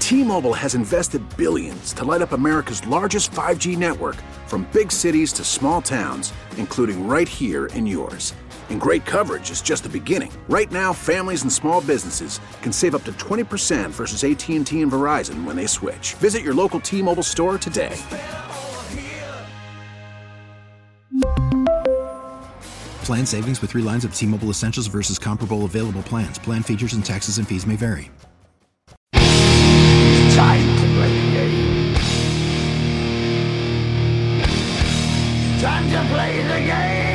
T-Mobile has invested billions to light up America's largest 5G network, from big cities to small towns, including right here in yours. And great coverage is just the beginning. Right now, families and small businesses can save up to 20% versus AT&T and Verizon when they switch. Visit your local T-Mobile store today. Plan savings with 3 lines of T-Mobile Essentials versus comparable available plans. Plan features and taxes and fees may vary. It's time to play the game. Time to play the game.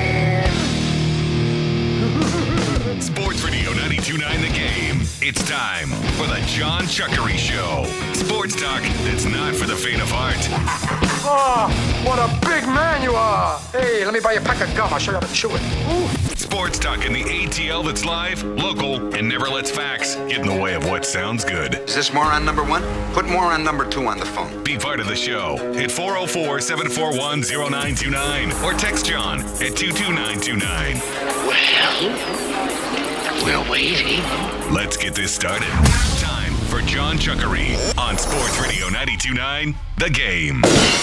Sports Radio 92.9 The Game. It's time for the John Chuckery Show. Sports talk that's not for the faint of heart. Oh, what a big man you are. Hey, let me buy you a pack of gum. I'll show you how to chew it. Ooh. Sports talk in the ATL that's live, local, and never lets facts get in the way of what sounds good. Is this moron number 1? Put moron number 2 on the phone. Be part of the show at 404-741-0929 or text John at 22929. Well, we're waiting. Let's get this started. Time for John Chuckery on Sports Radio 92.9 The Game.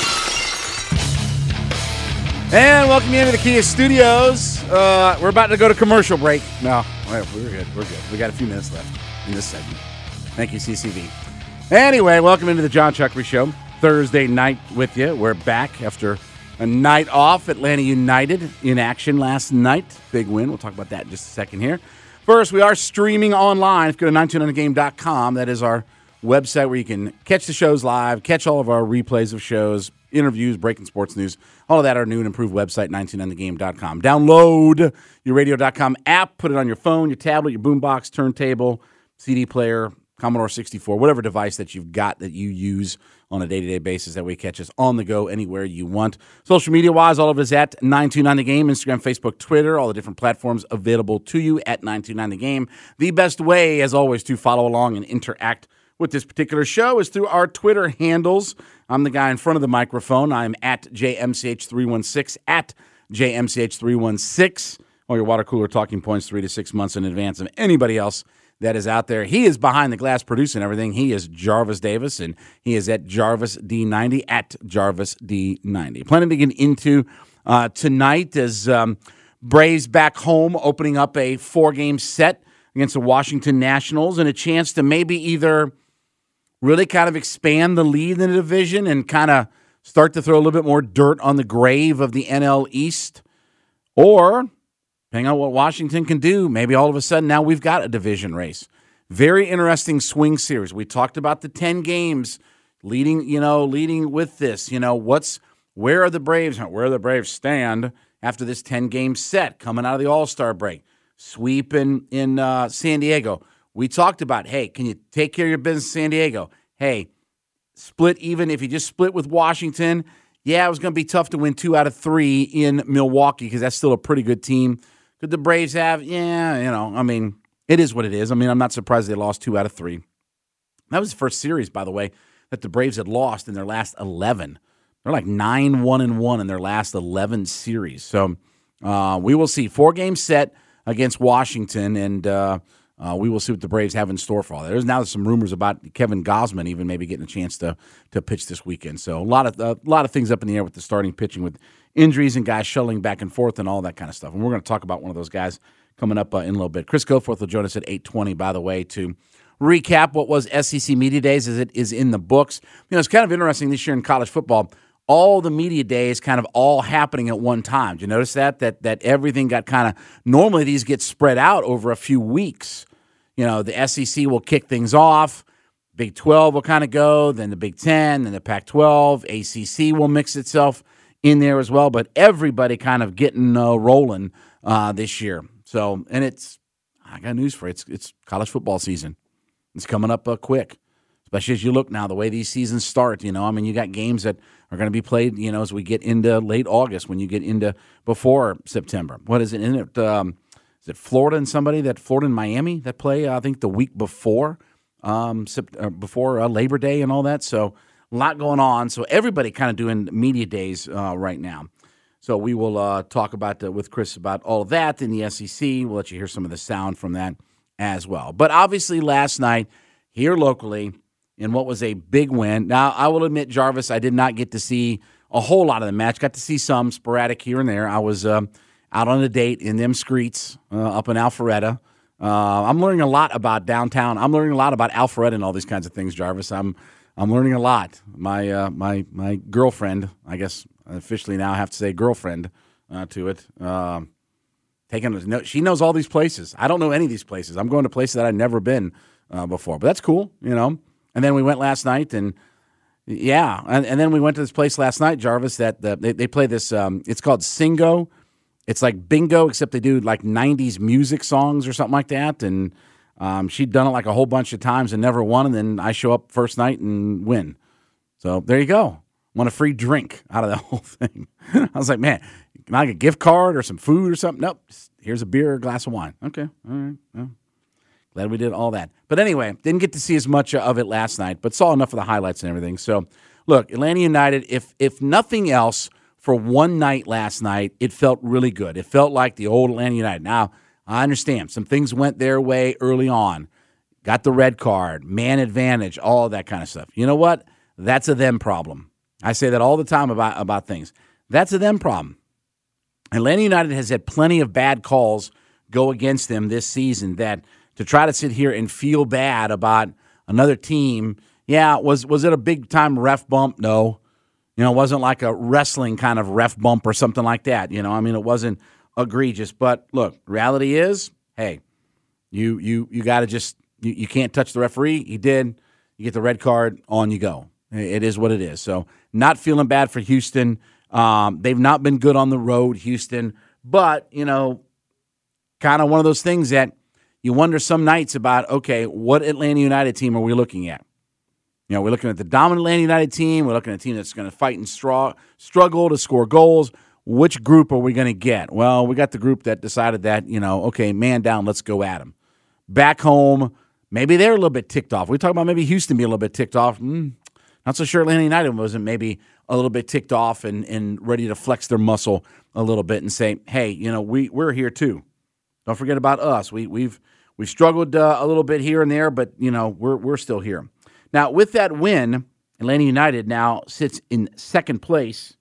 And welcome you into the Kia Studios. We're about to go to commercial break. No, we're good. We're good. We got a few minutes left in this segment. Thank you, CCV. Anyway, welcome into the John Chuckery Show. Thursday night with you. We're back after a night off. Atlanta United in action last night. Big win. We'll talk about that in just a second here. First, we are streaming online. If you go to 929thegame.com, that is our website where you can catch the shows live, catch all of our replays of shows, interviews, breaking sports news, all of that, our new and improved website, 929thegame.com. Download your radio.com app, put it on your phone, your tablet, your boombox, turntable, CD player, Commodore 64, whatever device that you've got that you use on a day-to-day basis. That way, catch us on the go anywhere you want. Social media-wise, all of us at 929thegame, Instagram, Facebook, Twitter, all the different platforms available to you at 929thegame. The best way, as always, to follow along and interact with this particular show is through our Twitter handles. I'm the guy in front of the microphone. I'm at JMCH316, at JMCH316. All your water cooler talking points 3 to 6 months in advance of anybody else that is out there. He is behind the glass producing everything. He is Jarvis Davis, and he is at JarvisD90, at JarvisD90. Plenty to get into tonight as Braves back home, opening up a 4-game set against the Washington Nationals, and a chance to maybe either really kind of expand the lead in the division and kind of start to throw a little bit more dirt on the grave of the NL East, or depending on what Washington can do, maybe all of a sudden now we've got a division race. Very interesting swing series. We talked about the 10 games leading with this. Where are the Braves stand after this 10-game set coming out of the All-Star break? Sweep in San Diego. We talked about, hey, can you take care of your business, San Diego? Hey, split even. If you just split with Washington, yeah, it was going to be tough to win 2 out of 3 in Milwaukee because that's still a pretty good team. Could the Braves have? Yeah, it is what it is. I'm not surprised they lost 2 out of 3. That was the first series, by the way, that the Braves had lost in their last 11. They're like 9-1-1 in their last 11 series. So we will see. 4-game set against Washington, and we will see what the Braves have in store for all that. There's now some rumors about Kevin Gausman even maybe getting a chance to pitch this weekend. So a lot of things up in the air with the starting pitching, with injuries and guys shuttling back and forth and all that kind of stuff. And we're going to talk about one of those guys coming up in a little bit. Chris Goforth will join us at 8:20, by the way, to recap what was SEC Media Days as it is in the books. It's kind of interesting this year in college football. All the media days kind of all happening at one time. Did you notice that everything got kind of – normally these get spread out over a few weeks. The SEC will kick things off. Big 12 will kind of go, then the Big 10, then the Pac-12. ACC will mix itself in there as well. But everybody kind of getting rolling this year. So, and I got news for you. It's college football season. It's coming up quick. Especially as you look now, the way these seasons start, you got games that are going to be played, as we get into late August, when you get into before September. What is it? Is it Florida and Miami that play, I think, the week before Labor Day and all that? So a lot going on. So everybody kind of doing media days right now. So we will talk about with Chris about all of that in the SEC. We'll let you hear some of the sound from that as well. But obviously last night here locally, in what was a big win. Now, I will admit, Jarvis, I did not get to see a whole lot of the match. Got to see some sporadic here and there. I was out on a date in them streets up in Alpharetta. I'm learning a lot about downtown. I'm learning a lot about Alpharetta and all these kinds of things, Jarvis. I'm learning a lot. My girlfriend, I guess officially now I have to say girlfriend to it, she knows all these places. I don't know any of these places. I'm going to places that I've never been before, but that's cool, And then we went last night, and and then we went to this place last night, Jarvis, that they play this. It's called Singo. It's like bingo, except they do like 90s music songs or something like that. And she'd done it like a whole bunch of times and never won. And then I show up first night and win. So there you go. Want a free drink out of the whole thing. I was like, man, can I get a gift card or some food or something? Nope. Here's a beer or a glass of wine. Okay. All right. Well, glad we did all that. But anyway, didn't get to see as much of it last night, but saw enough of the highlights and everything. So, look, Atlanta United, if nothing else, for one night last night, it felt really good. It felt like the old Atlanta United. Now, I understand some things went their way early on. Got the red card, man advantage, all of that kind of stuff. You know what? That's a them problem. I say that all the time about things. That's a them problem. Atlanta United has had plenty of bad calls go against them this season that to try to sit here and feel bad about another team, was it a big-time ref bump? No. It wasn't like a wrestling kind of ref bump or something like that. It wasn't egregious. But, look, reality is, hey, you got to just you can't touch the referee. He did. You get the red card, on you go. It is what it is. So not feeling bad for Houston. They've not been good on the road, Houston. But, kind of one of those things that you wonder some nights about, okay, what Atlanta United team are we looking at? We're looking at the dominant Atlanta United team. We're looking at a team that's going to fight and struggle to score goals. Which group are we going to get? Well, we got the group that decided that, okay, man down, let's go at them. Back home, maybe they're a little bit ticked off. We talk about maybe Houston being a little bit ticked off. Not so sure Atlanta United wasn't maybe a little bit ticked off and ready to flex their muscle a little bit and say, hey, we're here too. Don't forget about us. We've struggled a little bit here and there, but we're still here. Now, with that win, Atlanta United now sits in second place,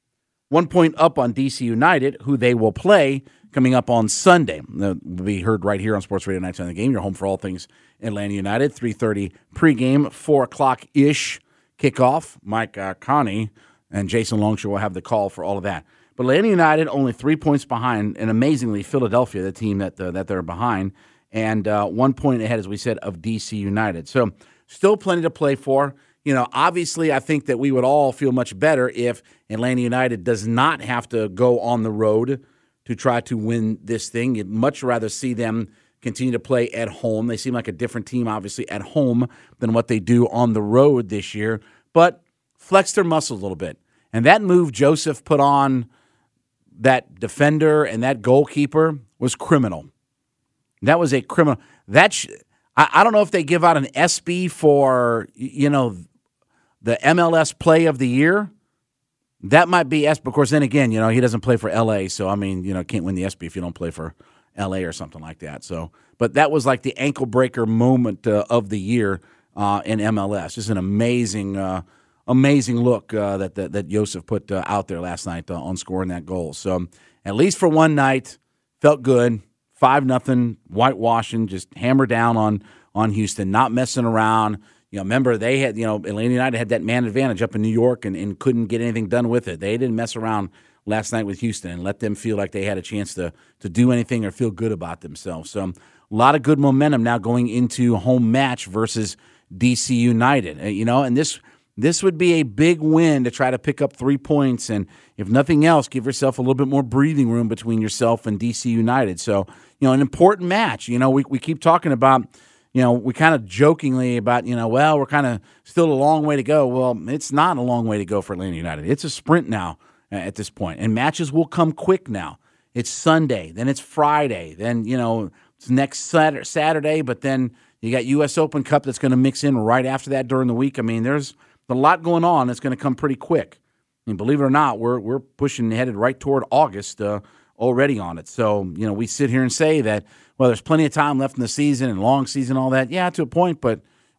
1 point up on DC United, who they will play coming up on Sunday. Will be heard right here on Sports Radio 910 The Game. Your home for all things Atlanta United. 3:30 pregame, 4 o'clock-ish kickoff. Mike Connie and Jason Longshore will have the call for all of that. But Atlanta United only 3 points behind, and amazingly, Philadelphia, the team that they're behind, and 1 point ahead, as we said, of DC United. So still plenty to play for. Obviously, I think that we would all feel much better if Atlanta United does not have to go on the road to try to win this thing. You'd much rather see them continue to play at home. They seem like a different team, obviously, at home than what they do on the road this year. But flex their muscles a little bit. And that move Joseph put on that defender and that goalkeeper was criminal. That was a criminal. I don't know if they give out an SB for, the MLS Play of the Year. That might be SB. Of course, then again, he doesn't play for LA, so, can't win the SB if you don't play for LA or something like that. So, but that was like the ankle breaker moment of the year in MLS. Just an amazing look that Josef put out there last night on scoring that goal. So, at least for one night, felt good. 5-0, whitewashing, just hammer down on Houston, not messing around. Remember they had, Atlanta United had that man advantage up in New York and couldn't get anything done with it. They didn't mess around last night with Houston and let them feel like they had a chance to do anything or feel good about themselves. So a lot of good momentum now going into home match versus DC United. And this would be a big win to try to pick up 3 points, and if nothing else, give yourself a little bit more breathing room between yourself and DC United. So, an important match. We keep talking about, we kind of jokingly about, we're kind of still a long way to go. Well, it's not a long way to go for Atlanta United. It's a sprint now at this point, and matches will come quick now. It's Sunday, then it's Friday, then, it's next Saturday, but then you got U.S. Open Cup that's going to mix in right after that during the week. There's a lot going on that's going to come pretty quick. Believe it or not, we're headed right toward August already on it. So, we sit here and say that, well, there's plenty of time left in the season and long season, all that. Yeah, to a point, but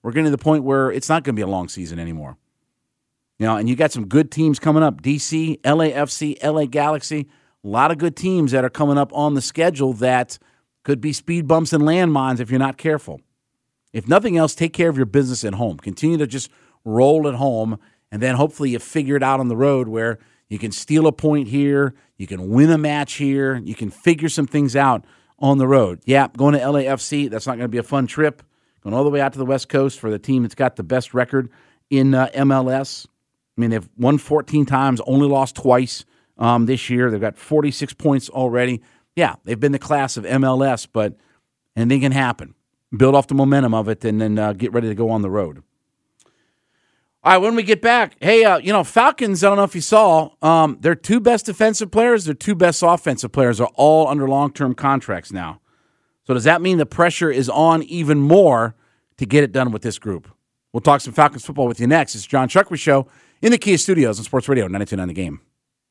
We're getting to the point where it's not going to be a long season anymore. And you got some good teams coming up. DC, LAFC, LA Galaxy, a lot of good teams that are coming up on the schedule that could be speed bumps and landmines if you're not careful. If nothing else, take care of your business at home. Continue to just roll at home, and then hopefully you figure it out on the road where you can steal a point here, you can win a match here, you can figure some things out on the road. Yeah, going to LAFC, that's not going to be a fun trip. Going all the way out to the West Coast for the team that's got the best record in MLS. I mean, they've won 14 times, only lost twice this year. They've got 46 points already. Yeah, they've been the class of MLS, but anything can happen. Build off the momentum of it and then get ready to go on the road. All right, when we get back, hey, Falcons, I don't know if you saw, their two best defensive players, their two best offensive players are all under long-term contracts now. So does that mean the pressure is on even more to get it done with this group? We'll talk some Falcons football with you next. It's John Chuckery Show in the Kia Studios on Sports Radio 92.9 The Game.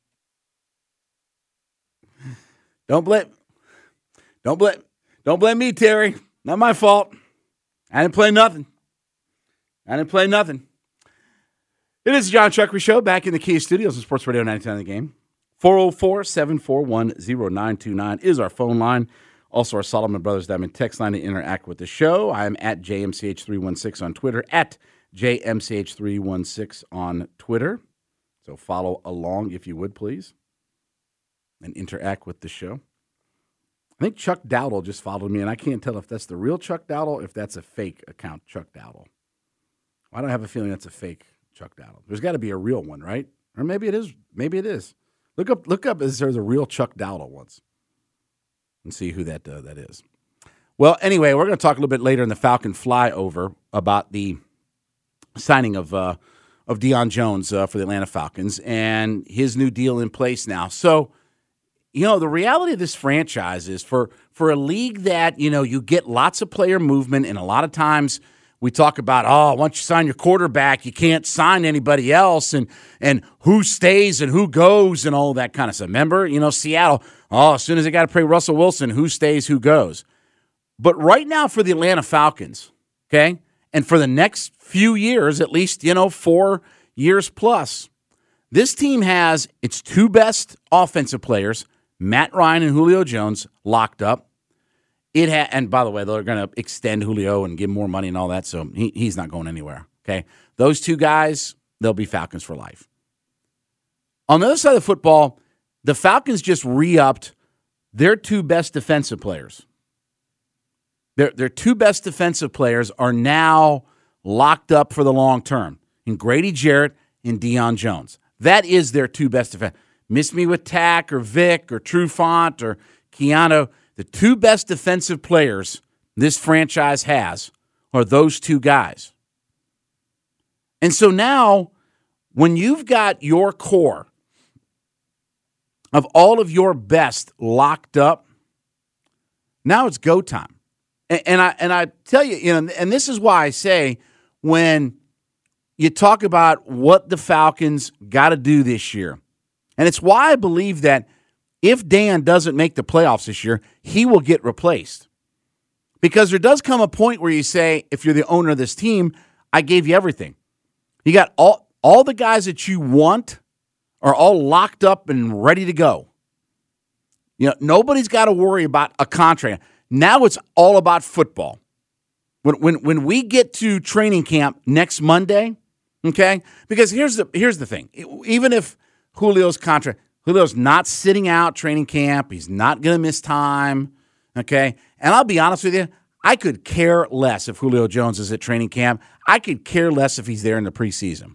Don't blame me, Terry. Not my fault. I didn't play nothing. It is the John Chuckery Show back in the Kia Studios on Sports Radio 92.9 The Game. 404-741-0929 is our phone line. Also, our Solomon Brothers Diamond text line to interact with the show. I am at JMCH316 on Twitter, at JMCH316 on Twitter. So follow along if you would, please, and interact with the show. I think Chuck Dowdle just followed me, and I can't tell if that's the real Chuck Dowdle or if that's a fake account Chuck Dowdle. I don't have a feeling that's a fake Chuck Dowdle. There's got to be a real one, right? Or maybe it is. Look up if there's a real Chuck Dowdle once and see who that is. Well, anyway, we're going to talk a little bit later in the Falcon flyover about the signing of Deion Jones for the Atlanta Falcons and his new deal in place now. So, the reality of this franchise is for a league that, you get lots of player movement, and a lot of times we talk about, once you sign your quarterback, you can't sign anybody else, and who stays and who goes and all that kind of stuff. Remember, Seattle, as soon as they got to play Russell Wilson, who stays, who goes. But right now for the Atlanta Falcons, okay, and for the next few years, at least, 4 years plus, this team has its two best offensive players, Matt Ryan and Julio Jones, locked up. And by the way, they're going to extend Julio and give more money and all that, so he's not going anywhere, okay? Those two guys, they'll be Falcons for life. On the other side of the football, the Falcons just re-upped their two best defensive players. Their two best defensive players are now locked up for the long term, in Grady Jarrett and Deion Jones. That is their two best defense. Miss me with Tack or Vic or Trufant or Keanu. The two best defensive players this franchise has are those two guys. And so now, when you've got your core of all of your best locked up, now it's go time. And I tell you, and this is why I say when you talk about what the Falcons got to do this year, and it's why I believe that if Dan doesn't make the playoffs this year, he will get replaced. Because there does come a point where you say, if you're the owner of this team, I gave you everything. You got all the guys that you want are all locked up and ready to go. Nobody's got to worry about a contract. Now it's all about football. When we get to training camp next Monday, okay? Because here's the thing. Even if Julio's not sitting out training camp, he's not going to miss time, okay? And I'll be honest with you, I could care less if Julio Jones is at training camp. I could care less if he's there in the preseason.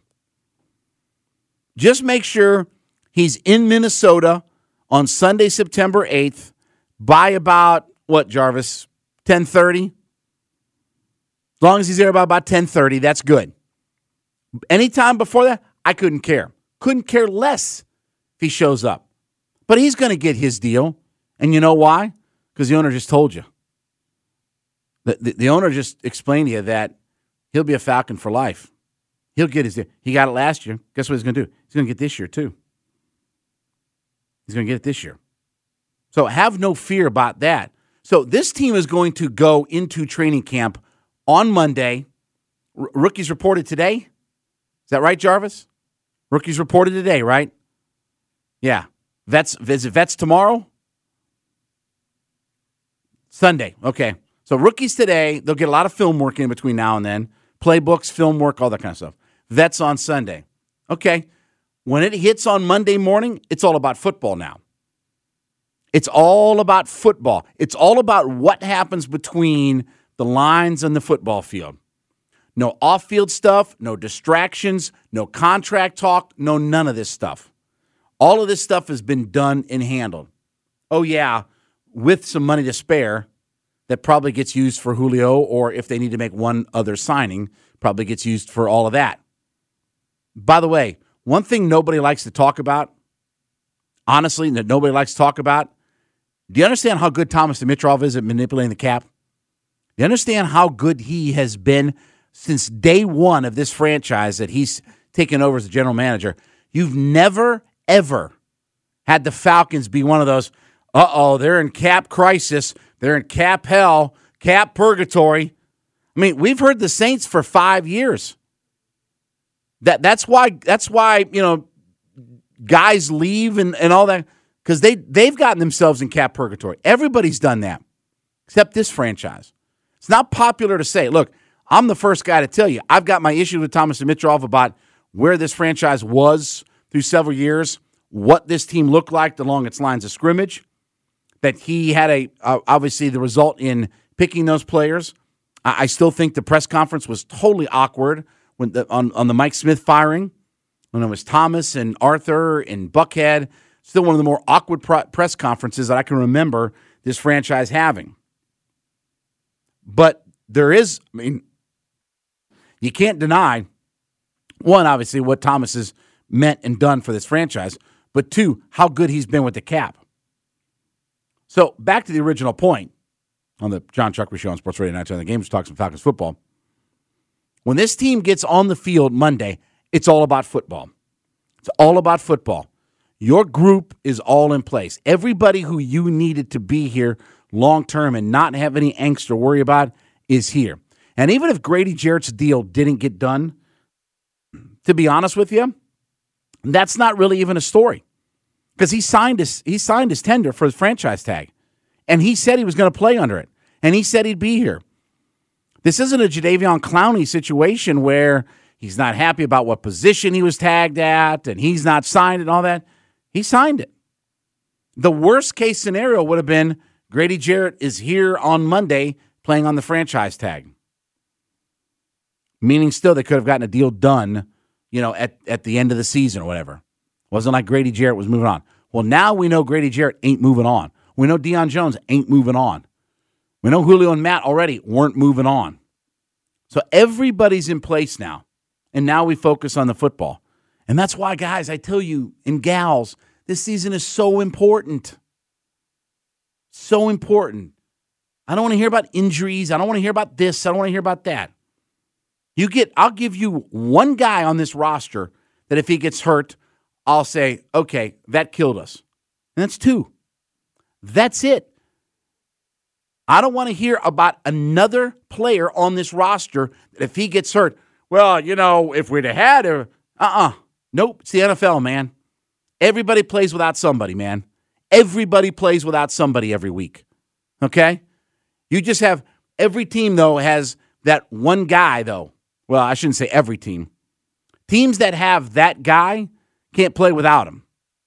Just make sure he's in Minnesota on Sunday, September 8th by about, what, Jarvis, 10:30? As long as he's there by about 10:30, that's good. Anytime before that, I couldn't care. Couldn't care less if he shows up. But he's going to get his deal. And you know why? Because the owner just told you. The owner just explained to you that he'll be a Falcon for life. He'll get his deal. He got it last year. Guess what he's going to do? He's going to get this year too. He's going to get it this year. So have no fear about that. So this team is going to go into training camp on Monday Rookies reported today. Is that right, Jarvis? Rookies reported today, right? Yeah. Is it Vets tomorrow? Sunday. Okay. So rookies today, they'll get a lot of film work in between now and then. Playbooks, film work, all that kind of stuff. Vets on Sunday. Okay. When it hits on Monday morning, it's all about football now. It's all about football. It's all about what happens between the lines and the football field. No off-field stuff, no distractions, no contract talk, no none of this stuff. All of this stuff has been done and handled. Oh, yeah, with some money to spare that probably gets used for Julio, or if they need to make one other signing, probably gets used for all of that. By the way, one thing nobody likes to talk about, honestly, that nobody likes to talk about, do you understand how good Thomas Dimitrov is at manipulating the cap? Do you understand how good he has been since day one of this franchise that he's taken over as the general manager? You've never, ever had the Falcons be one of those, they're in cap crisis, they're in cap hell, cap purgatory. I mean, we've heard the Saints for 5 years. That's why guys leave and all that, because they've gotten themselves in cap purgatory. Everybody's done that, except this franchise. It's not popular to say. Look, I'm the first guy to tell you, I've got my issue with Thomas Dimitrov about where this franchise was through several years, what this team looked like along its lines of scrimmage, that he had obviously the result in picking those players. I still think the press conference was totally awkward when on the Mike Smith firing, when it was Thomas and Arthur and Buckhead. Still one of the more awkward press conferences that I can remember this franchise having. But there is, you can't deny, one, obviously, what Thomas has meant and done for this franchise, but two, how good he's been with the cap. So back to the original point on the John Chuckery Show on Sports Radio 910 The Game, which talks some Falcons football. When this team gets on the field Monday, it's all about football. It's all about football. Your group is all in place. Everybody who you needed to be here long-term and not have any angst or worry about is here. And even if Grady Jarrett's deal didn't get done, to be honest with you, that's not really even a story. Because he signed his tender for his franchise tag. And he said he was going to play under it. And he said he'd be here. This isn't a Jadeveon Clowney situation where he's not happy about what position he was tagged at and he's not signed and all that. He signed it. The worst case scenario would have been Grady Jarrett is here on Monday playing on the franchise tag. Meaning still they could have gotten a deal done, at the end of the season or whatever. It wasn't like Grady Jarrett was moving on. Well, now we know Grady Jarrett ain't moving on. We know Deion Jones ain't moving on. We know Julio and Matt already weren't moving on. So everybody's in place now. And now we focus on the football. And that's why, guys, I tell you, and gals, this season is so important. So important. I don't want to hear about injuries. I don't want to hear about this. I don't want to hear about that. I'll give you one guy on this roster that if he gets hurt, I'll say, okay, that killed us. And that's two. That's it. I don't want to hear about another player on this roster that if he gets hurt, well, if we'd have had nope, it's the NFL, man. Everybody plays without somebody, man. Everybody plays without somebody every week. Okay? You just have, every team, though, has that one guy, though. Well, I shouldn't say every team. Teams that have that guy can't play without him.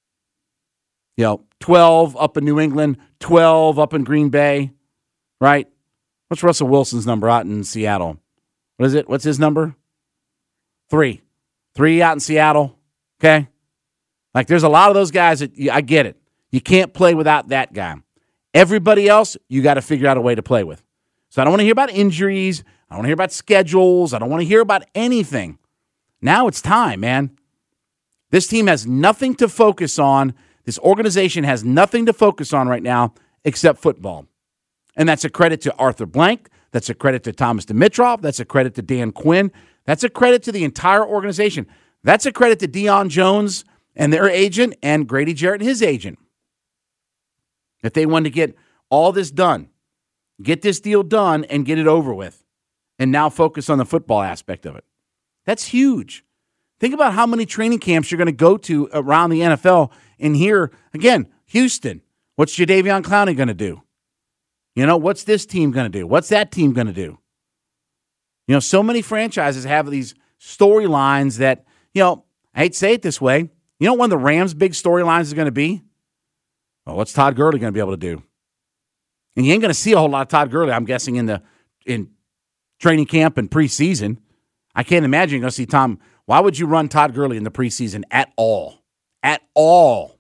12 up in New England, 12 up in Green Bay, right? What's Russell Wilson's number out in Seattle? What is it? What's his number? 3. 3 out in Seattle, okay? Like, there's a lot of those guys that, I get it. You can't play without that guy. Everybody else, you got to figure out a way to play with. So I don't want to hear about injuries. I don't want to hear about schedules. I don't want to hear about anything. Now it's time, man. This team has nothing to focus on. This organization has nothing to focus on right now except football. And that's a credit to Arthur Blank. That's a credit to Thomas Dimitrov. That's a credit to Dan Quinn. That's a credit to the entire organization. That's a credit to Deion Jones and their agent and Grady Jarrett and his agent. That they wanted to get all this done. Get this deal done and get it over with. and now focus on the football aspect of it. That's huge. Think about how many training camps you're going to go to around the NFL. And here, again, Houston, what's Jadeveon Clowney going to do? What's this team going to do? What's that team going to do? So many franchises have these storylines that, I hate to say it this way. You know what one of the Rams' big storylines is going to be? Well, what's Todd Gurley going to be able to do? And you ain't going to see a whole lot of Todd Gurley, I'm guessing, in training camp and preseason. I can't imagine you're going to see Tom. Why would you run Todd Gurley in the preseason at all? At all.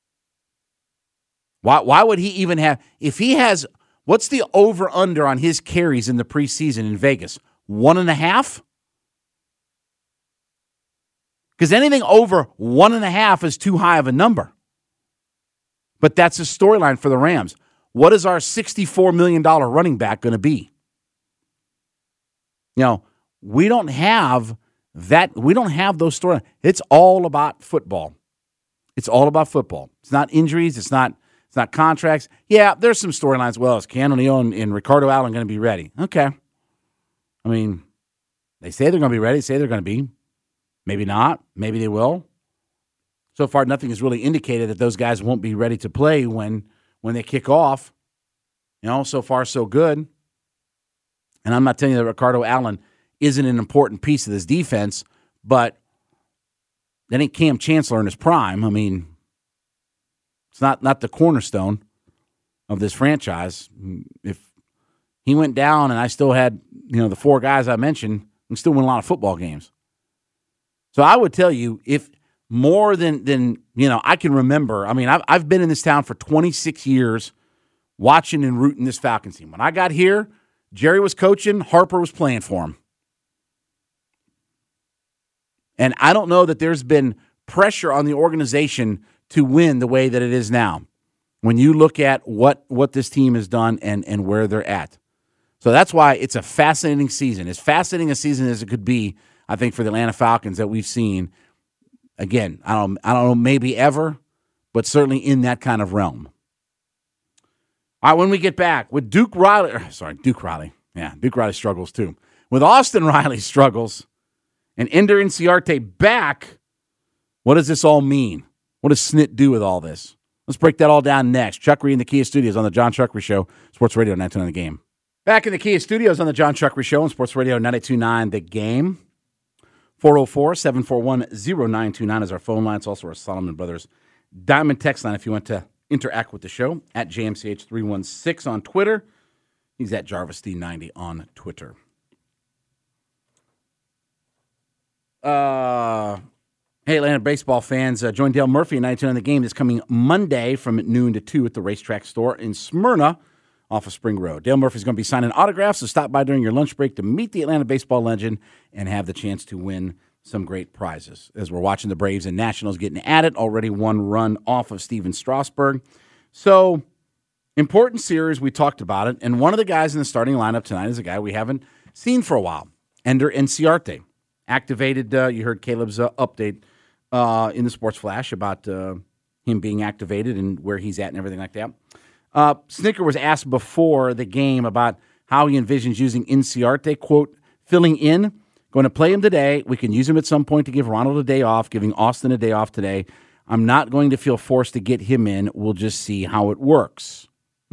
Why would he even have, if he has, what's the over-under on his carries in the preseason in Vegas? 1.5? Because anything over 1.5 is too high of a number. But that's a storyline for the Rams. What is our $64 million running back going to be? We don't have that. We don't have those storylines. It's all about football. It's all about football. It's not injuries. It's not contracts. Yeah, there's some storylines. Well, is Keanu Neal and Ricardo Allen going to be ready? Okay. I mean, they say they're going to be ready. They say they're going to be. Maybe not. Maybe they will. So far, nothing has really indicated that those guys won't be ready to play when they kick off. So far, so good. And I'm not telling you that Ricardo Allen isn't an important piece of this defense, but that ain't Cam Chancellor in his prime. I mean, it's not the cornerstone of this franchise. If he went down and I still had, the four guys I mentioned, we still win a lot of football games. So I would tell you, if more than I can remember, I mean, I've been in this town for 26 years watching and rooting this Falcons team. When I got here, Jerry was coaching, Harper was playing for him. And I don't know that there's been pressure on the organization to win the way that it is now when you look at what this team has done and where they're at. So that's why it's a fascinating season. As fascinating a season as it could be, I think, for the Atlanta Falcons that we've seen. Again, I don't know, maybe ever, but certainly in that kind of realm. All right, when we get back with Duke Riley. Yeah, Duke Riley struggles too. With Austin Riley struggles and Ender Inciarte back, what does this all mean? What does Snit do with all this? Let's break that all down next. Chuck Reed in the Kia Studios on the John Chuckery Show, Sports Radio 929 The Game. Back in the Kia Studios on the John Chuckery Show on Sports Radio 929 The Game. 404-741-0929 is our phone line. It's also our Solomon Brothers Diamond text line if you want to interact with the show. At JMCH316 on Twitter. He's at JarvisD90 on Twitter. Hey, Atlanta baseball fans, join Dale Murphy at 9:10 on The Game this coming Monday from noon to 2 at the Racetrack Store in Smyrna off of Spring Road. Dale Murphy's going to be signing autographs, so stop by during your lunch break to meet the Atlanta baseball legend and have the chance to win some great prizes. As we're watching the Braves and Nationals getting at it, already one run off of Steven Strasburg. So, important series, we talked about it, and one of the guys in the starting lineup tonight is a guy we haven't seen for a while, Ender Inciarte. Activated, you heard Caleb's update in the Sports Flash about him being activated and where he's at and everything like that. Snicker was asked before the game about how he envisions using Inciarte, quote, filling in, going to play him today. We can use him at some point to give Ronald a day off, giving Austin a day off today. I'm not going to feel forced to get him in. We'll just see how it works.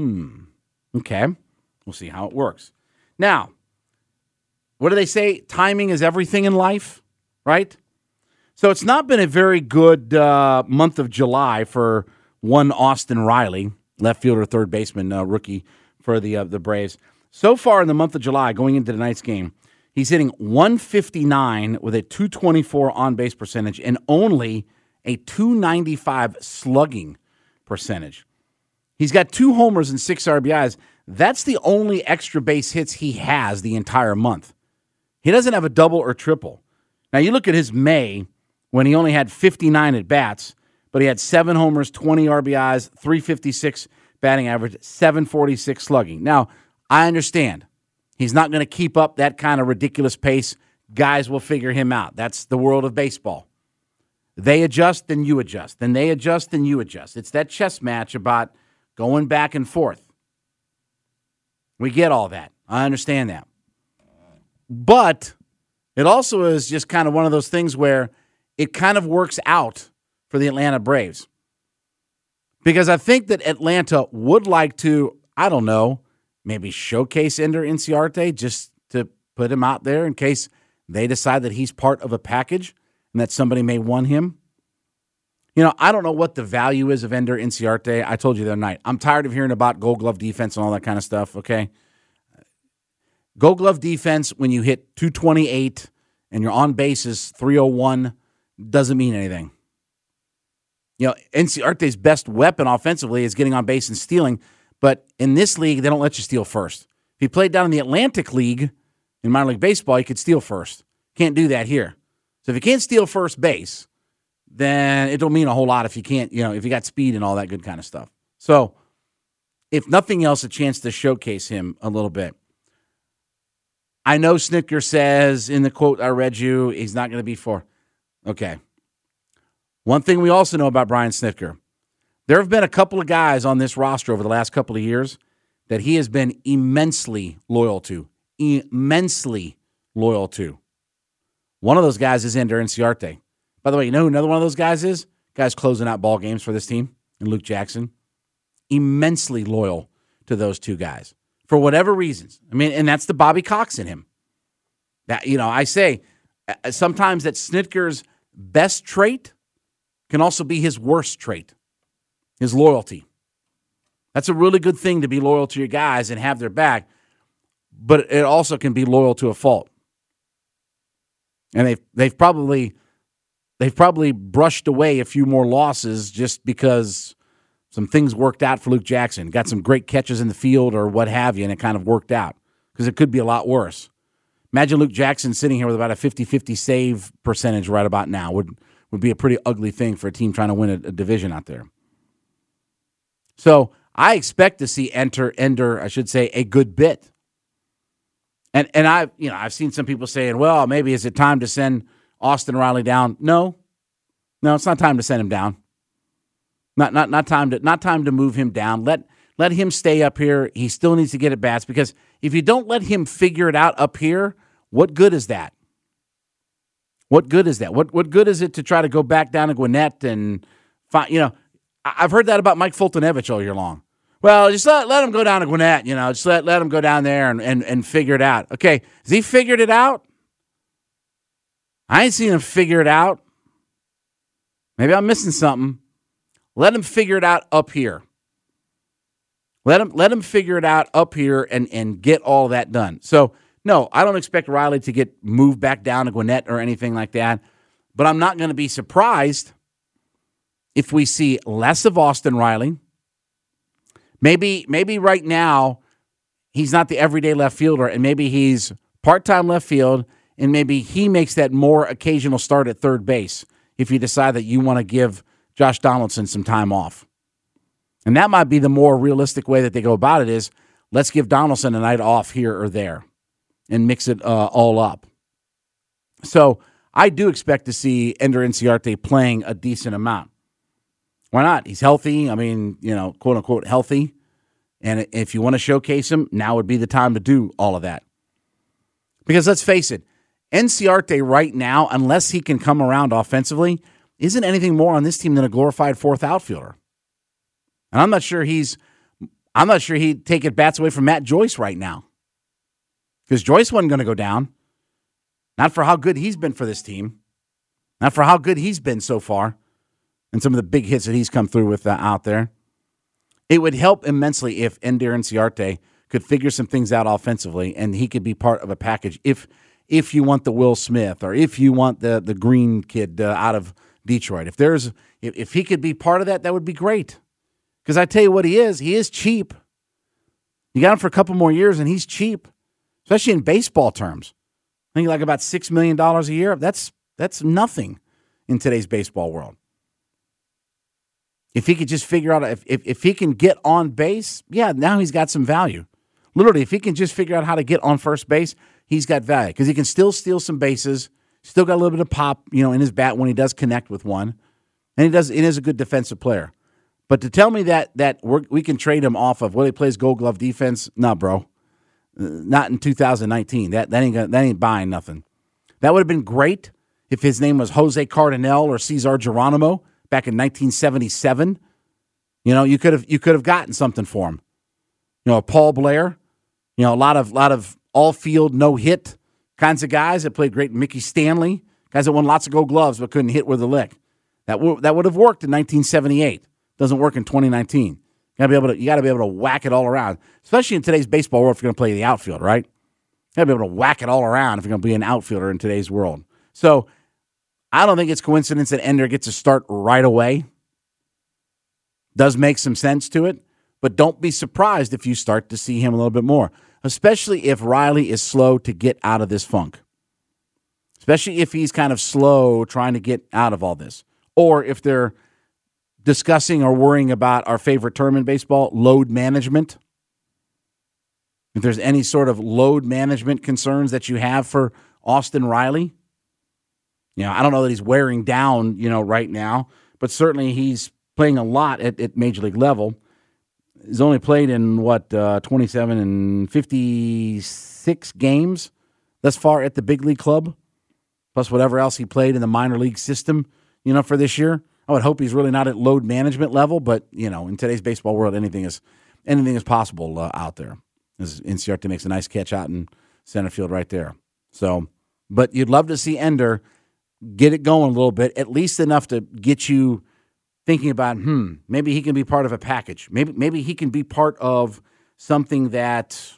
Okay. We'll see how it works. Now, what do they say? Timing is everything in life, right? So it's not been a very good month of July for one Austin Riley, left fielder, third baseman, rookie for the Braves. So far in the month of July, going into tonight's game, he's hitting 159 with a 224 on-base percentage and only a 295 slugging percentage. He's got 2 homers and 6 RBIs. That's the only extra base hits he has the entire month. He doesn't have a double or triple. Now, you look at his May when he only had 59 at-bats, but he had 7 homers, 20 RBIs, 356 batting average, 746 slugging. Now, I understand. He's not going to keep up that kind of ridiculous pace. Guys will figure him out. That's the world of baseball. They adjust, then you adjust. Then they adjust, then you adjust. It's that chess match about going back and forth. We get all that. I understand that. But it also is just kind of one of those things where it kind of works out for the Atlanta Braves. Because I think that Atlanta would like to, I don't know, maybe showcase Ender Inciarte just to put him out there in case they decide that he's part of a package and that somebody may want him. You know, I don't know what the value is of Ender Inciarte. I told you the other night, I'm tired of hearing about Gold Glove defense and all that kind of stuff, okay? Gold Glove defense, when you hit 228 and your on base is 301, doesn't mean anything. You know, Inciarte's best weapon offensively is getting on base and stealing, but in this league, they don't let you steal first. If he played down in the Atlantic League in minor league baseball, he could steal first. Can't do that here. So if you can't steal first base, then it don't mean a whole lot if you can't, you know, if you got speed and all that good kind of stuff. So if nothing else, a chance to showcase him a little bit. I know Snitker says in the quote I read you, he's not going to be for. Okay. One thing we also know about Brian Snitker, there have been a couple of guys on this roster over the last couple of years that he has been immensely loyal to. Immensely loyal to. One of those guys is Ender Inciarte. By the way, you know who another one of those guys is? Guys closing out ball games for this team, and Luke Jackson. Immensely loyal to those two guys for whatever reasons. I mean, and that's the Bobby Cox in him. That, you know, I say sometimes that Snitker's best trait can also be his worst trait, his loyalty. That's a really good thing to be loyal to your guys and have their back, but it also can be loyal to a fault. And they've probably brushed away a few more losses just because some things worked out for Luke Jackson. Got some great catches in the field or what have you, and it kind of worked out because it could be a lot worse. Imagine Luke Jackson sitting here with about a 50-50 save percentage right about now. Would be a pretty ugly thing for a team trying to win a division out there. So I expect to see Ender, a good bit. And I've seen some people saying, well, maybe is it time to send Austin Riley down? No, it's not time to send him down. Not time to move him down. Let him stay up here. He still needs to get at bats because if you don't let him figure it out up here, what good is that? What good is that? What good is it to try to go back down to Gwinnett and find, you know, I've heard that about Mike Fultonevich all year long. Well, just let him go down to Gwinnett, you know, just let him go down there and figure it out. Okay, has he figured it out? I ain't seen him figure it out. Maybe I'm missing something. Let him figure it out up here. Let him figure it out up here and get all that done. So, no, I don't expect Riley to get moved back down to Gwinnett or anything like that. But I'm not going to be surprised if we see less of Austin Riley. Maybe right now he's not the everyday left fielder, and maybe he's part-time left field, and maybe he makes that more occasional start at third base if you decide that you want to give Josh Donaldson some time off. And that might be the more realistic way that they go about it is let's give Donaldson a night off here or there and mix it all up. So I do expect to see Ender Inciarte playing a decent amount. Why not? He's healthy. I mean, you know, quote unquote healthy. And if you want to showcase him, now would be the time to do all of that. Because let's face it, Inciarte right now, unless he can come around offensively, isn't anything more on this team than a glorified fourth outfielder. And I'm not sure he'd take at bats away from Matt Joyce right now. Because Joyce wasn't going to go down. Not for how good he's been for this team. Not for how good he's been so far. And some of the big hits that he's come through with out there. It would help immensely if Ender Inciarte could figure some things out offensively and he could be part of a package. If you want the Will Smith or if you want the green kid out of Detroit. If he could be part of that, that would be great. Because I tell you what he is cheap. You got him for a couple more years and he's cheap. Especially in baseball terms. I think like about $6 million a year. That's nothing in today's baseball world. If he could just figure out, if he can get on base, yeah, now he's got some value. Literally, if he can just figure out how to get on first base, he's got value. Because he can still steal some bases, still got a little bit of pop, you know, in his bat when he does connect with one. And he is a good defensive player. But to tell me that we can trade him off of, well, he plays Gold Glove defense, no, bro. Not in 2019. That ain't buying nothing. That would have been great if his name was Jose Cardinal or Cesar Geronimo back in 1977. You could have gotten something for him. Paul Blair. A lot of all-field, no-hit kinds of guys that played great. Mickey Stanley, guys that won lots of Gold Gloves but couldn't hit with a lick. That would have worked in 1978. Doesn't work in 2019. You got to be able to whack it all around, especially in today's baseball world if you're going to play the outfield, right? You got to be able to whack it all around if you're going to be an outfielder in today's world. So I don't think it's coincidence that Ender gets a start right away. Does make some sense to it, but don't be surprised if you start to see him a little bit more, especially if Riley is slow to get out of this funk, especially if he's kind of slow trying to get out of all this, or if they're discussing or worrying about our favorite term in baseball, load management. If there's any sort of load management concerns that you have for Austin Riley, I don't know that he's wearing down, right now, but certainly he's playing a lot at major league level. He's only played in 27 and 56 games thus far at the big league club, plus whatever else he played in the minor league system, for this year. I would hope he's really not at load management level, but in today's baseball world, anything is possible out there. As Inciarte makes a nice catch out in center field right there. So, but you'd love to see Ender get it going a little bit, at least enough to get you thinking about, maybe he can be part of a package. Maybe he can be part of something that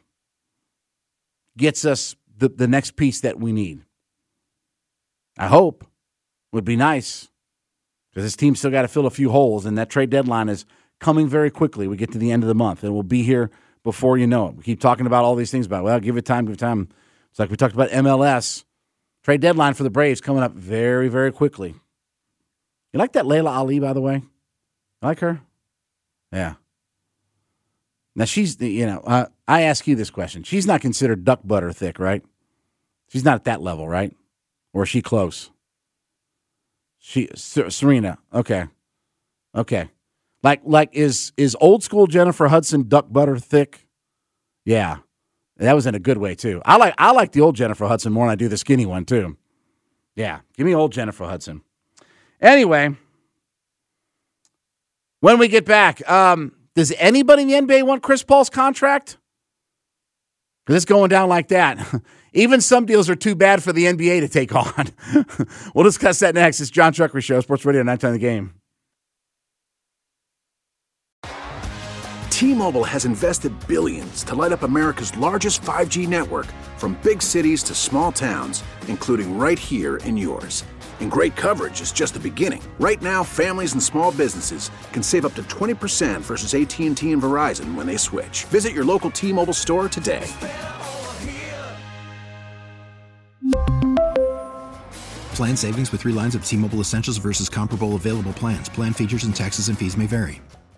gets us the next piece that we need. I hope. Would be nice. Because this team's still got to fill a few holes, and that trade deadline is coming very quickly. We get to the end of the month, and we'll be here before you know it. We keep talking about all these things about, give it time. It's like we talked about MLS. Trade deadline for the Braves coming up very, very quickly. You like that Layla Ali, by the way? You like her? Yeah. Now, she's, I ask you this question. She's not considered duck butter thick, right? She's not at that level, right? Or is she close? Serena. Okay. Like is old school Jennifer Hudson duck butter thick? Yeah. That was in a good way too. I like the old Jennifer Hudson more than I do the skinny one too. Yeah. Give me old Jennifer Hudson. Anyway, when we get back, does anybody in the NBA want Chris Paul's contract? Because it's going down like that. Even some deals are too bad for the NBA to take on. We'll discuss that next. It's John Chuckery Show, Sports Radio 910 The Game. T-Mobile has invested billions to light up America's largest 5G network, from big cities to small towns, including right here in yours. And great coverage is just the beginning. Right now, families and small businesses can save up to 20% versus AT&T and Verizon when they switch. Visit your local T-Mobile store today. Plan savings with 3 lines of T-Mobile Essentials versus comparable available plans. Plan features and taxes and fees may vary.